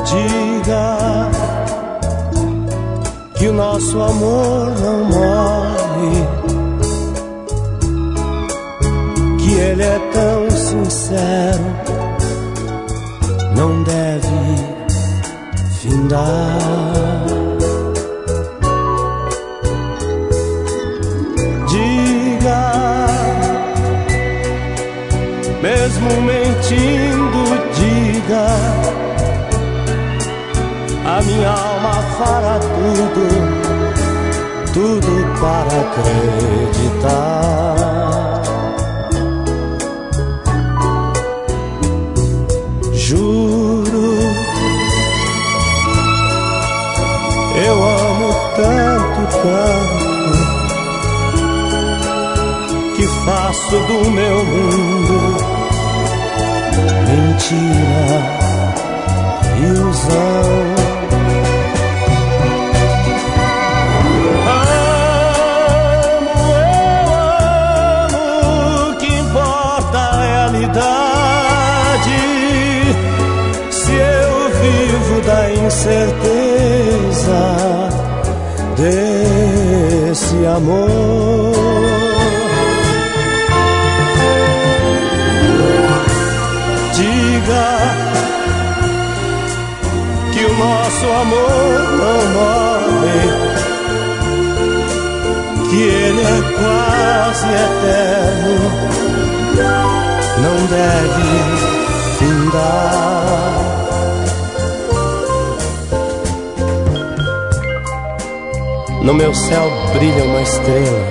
Diga que o nosso amor não morre, que ele é tão sincero, não deve findar. Diga, mesmo mentindo, diga, a minha alma fará tudo, tudo para acreditar. Juro, eu amo tanto, tanto, que faço do meu mundo mentira, ilusão. Amo, eu amo, o que importa é a realidade. Se eu vivo da incerteza desse amor, diga que o nosso amor não morre, que ele é quase eterno, não deve findar. No meu céu brilha uma estrela,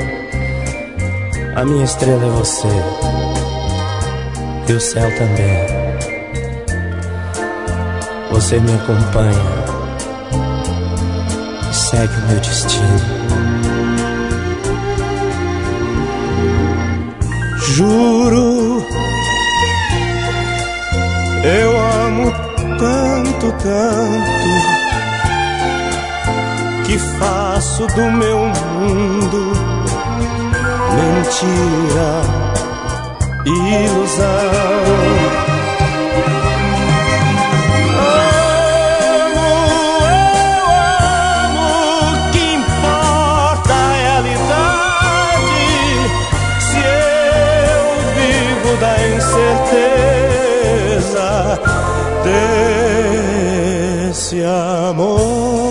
a minha estrela é você, e o céu também. Você me acompanha e segue o meu destino. Juro, eu amo tanto, tanto, que faço do meu mundo mentira, ilusão. Da incerteza desse amor.